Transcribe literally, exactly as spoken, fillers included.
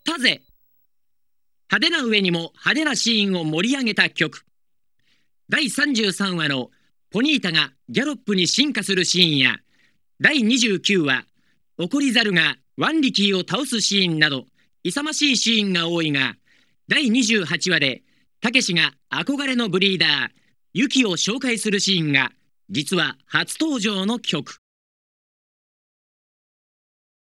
ったぜ。派手な上にも派手なシーンを盛り上げた曲。だいさんじゅうさんわのポニータがギャロップに進化するシーンや、だいにじゅうきゅうわ怒り猿がワンリキーを倒すシーンなど勇ましいシーンが多いが、だいにじゅうはちわでたけしが憧れのブリーダーユキを紹介するシーンが実は初登場の曲。